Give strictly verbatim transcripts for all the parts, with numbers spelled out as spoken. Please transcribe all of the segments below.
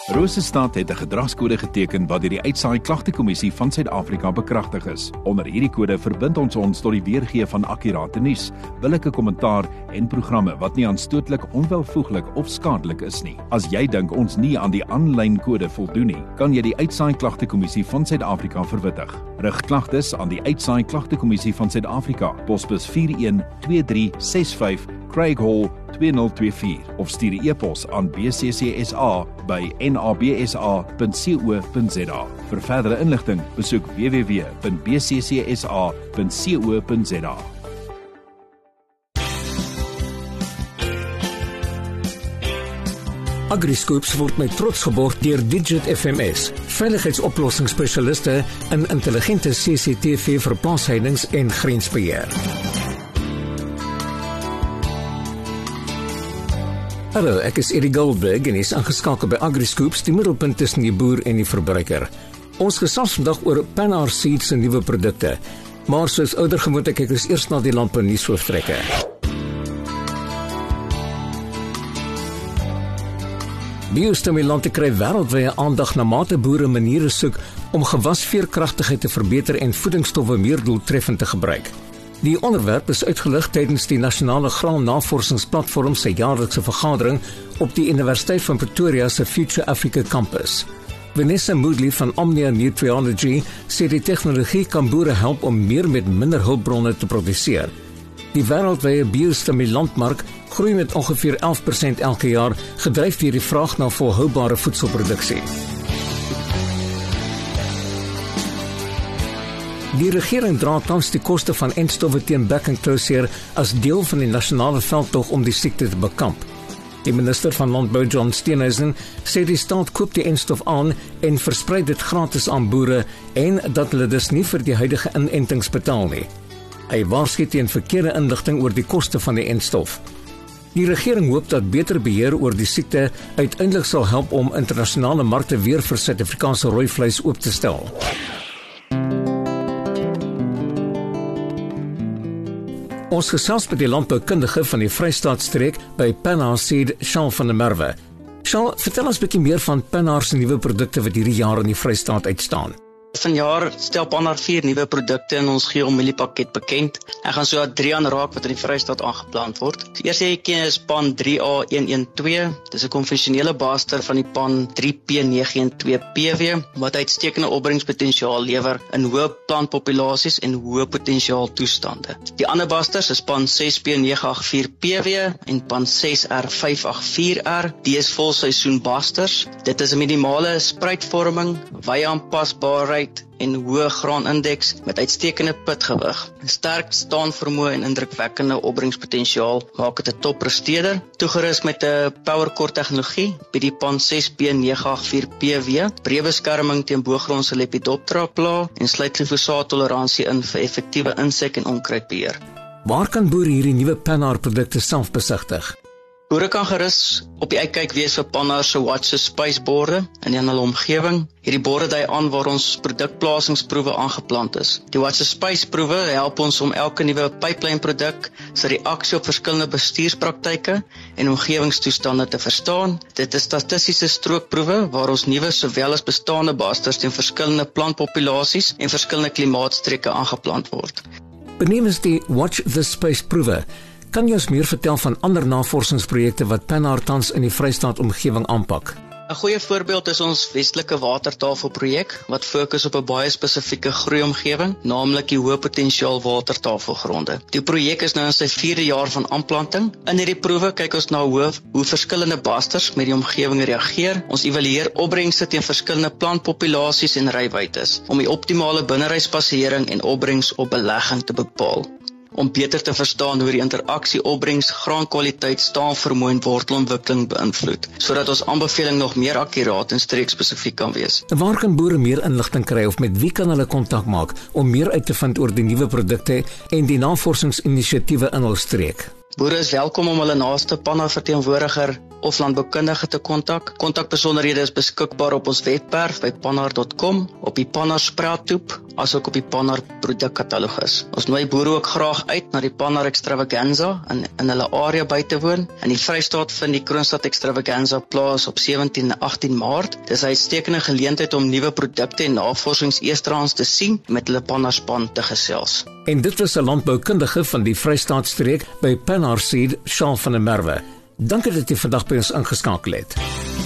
Rosestad het 'n gedragskode geteken wat deur die Uitsaai Klagtekommissie van Suid-Afrika bekragtig is. Onder hierdie kode verbind ons ons tot die weergee van akkurate nuus, billike kommentaar en programme wat nie aanstootlik, onwelvoeglik of skadelik is nie. As jy dink ons nie aan die aanlyn kode voldoen nie, kan jy die Uitsaai Klagtekommissie van Suid-Afrika verwittig. Rig klagtes aan die Uitsaai Klagtekommissie van Suid-Afrika, posbus vier een twee drie ses vyf, Craig Hall twee nul twee vier of stuur 'n e-pos aan b c c s a by n a b s a punt co punt z a. Vir verdere inligting, besoek w w w punt b c c s a punt co punt z a. AgriScoops word met trots geborg deur Digit F M S, veiligheidsoplossingsspesialiste in intelligente C C T V vir plaasheidings en grensbeheer. Hallo, ek is Eddie Goldberg en is aangeskakel by AgriScoops, die middelpunt tussen die boer en die verbruiker. Ons gesels vandag oor Pannar Seeds se nuwe produkte, maar soos ouer gewoonte kyk ons eers na die lampe nuusoortrekke. Biostimulante kry wêreldwye aandag na mate boere maniere soek om gewasveerkragtigheid te verbeter en voedingsstowwe meer doeltreffend te gebruik. Die onderwerp is uitgelig tydens die Nasionale Graannavorsingsplatform se jaarlikse vergadering op die Universiteit van Pretoria se Future Africa Campus. Vanessa Moodley van Omnia Nutriology sê die tegnologie kan boere help om meer met minder hulpbronne te produseer. Die wêreldwye biostimulantmark groei met ongeveer elf persent elke jaar, gedryf deur die vraag na volhoubare voedselproduksie. Die regering dra tans die koste van entstowwe teen bek en klauseer as deel van die nasionale veldtog om die siekte te bekamp. Die minister van Landbou, John Steenhuisen, sê die staat koop die entstof aan en versprei dit gratis aan boere en dat hulle dus nie vir die huidige inentings betaal nie. Hy waarsku teen verkeerde inligting oor die koste van die entstof. Die regering hoop dat beter beheer oor die siekte uiteindelik sal help om internasionale markte weer vir Suid-Afrikaanse rooi vleis oop te stel. Ons gesels met die landboukundige van die Vrystaatstreek by Pannar Seed, Shaal van der Merwe. Shaal, vertel ons 'n bietjie meer van Pannar se nuwe produkte wat hierdie jaar in die Vrystaat uitstaan. Vanjaar stel Pannar vier nuwe produkte in ons geel mieliepakket bekend. Ek gaan so drie aanraak wat in die Vrystaat aangeplant word. Die eerste jy ken is Pan drie A een een twee. Dis 'n konvensionele baaster van die Pan drie P nege een twee P W wat uitstekende opbrengspotensiaal lewer in hoë plantpopulasies en hoë potensiaal toestande. Die ander baasters is Pan ses P nege agt vier P W en Pan ses R vyf agt vier R. Die is volseisoen basters. Dit is 'n minimale spruitvorming, wye aanpasbaarheid en hoë graanindeks met uitstekende pitgewig. Sterk staanvermoë en indrukwekkende opbrengspotensiaal maak dit 'n toppresteerder. Toegerus met 'n PowerCore tegnologie, bied die Pan ses P nege agt vier P W breë beskerming teen boogrondse Lepidoptera pla en sluit glyfosaattoleransie in vir effektiewe insek- en onkruidbeheer. Waar kan boere hierdie nuwe Pannar produkte self besigtig? Boere kan gerus op die uitkyk wees vir Pannar se Watch the Space borde in hulle omgewing. Hierdie borde dui aan waar ons produkplasingsproewe aangeplant is. Die Watch the Space proewe help ons om elke nuwe pyplynproduk se reaksie op verskillende bestuurspraktyke en omgewingstoestande te verstaan. Dit is statistiese strookproewe waar ons nuwe sowel as bestaande basters teen verskillende plantpopulasies en verskillende klimaatstreke aangeplant word. Benewens die Watch the Space proewe, kan jy ons meer vertel van ander navorsingsprojekte wat Pannar tans in die Vrystaat omgewing aanpak? 'n Goeie voorbeeld is ons Westelike Watertafelprojek wat fokus op 'n baie spesifieke groeiomgewing, naamlik die hoë potensiaal watertafelgronde. Die projek is nou in sy vierde jaar van aanplanting. In hierdie proewe kyk ons na hoe, hoe verskillende basters met die omgewing reageer. Ons evalueer opbrengste teen verskillende plantpopulasies en rywytes om die optimale binneryspasiëring en opbrengs op belegging te bepaal. Om beter te verstaan hoe die interaksie opbrengs, graankwaliteit, staanvermoë en wortelontwikkeling beïnvloed, sodat ons aanbeveling nog meer akkuraat en streekspesifiek kan wees. Waar kan boere meer inligting kry of met wie kan hulle kontak maak om meer uit te vind oor die nuwe produkte en die navorsingsinisiatiewe in hul streek? Boere is welkom om hulle naaste Pannar verteenwoordiger of landboukundige te kontak. Kontakbesonderhede is beskikbaar op ons webwerf by pannar punt com, op die Pannar spraaktoep, asook op die Pannar produkkatalogus. Ons nooi boere ook graag uit na die Pannar Extravaganza in, in hulle area by te woon. In die Vrystaat vind die Kroonstad Extravaganza plaas op sewentien en agttien Maart. Dis 'n uitstekende geleentheid om nuwe produkte en navorsingseestrans te sien met hulle Pannar span te gesels. En dit was 'n landboukundige van die Vrystaatstreek by Pannar Seed, Charles van der Merwe. Dankie dat jy vandag by ons ingeskakel het.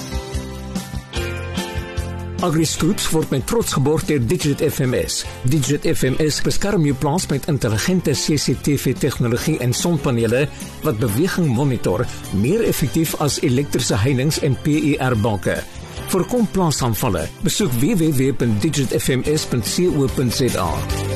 AgriScoops word met trots geborg deur Digit F M S. Digit F M S beskerm jou plaas met intelligente C C T V-tegnologie en sonpanele wat beweging monitor, meer effektief as elektriese heininge en P I R-balke. Voorkom plaasaanvalle. Besoek w w w punt digit f m s punt co punt za.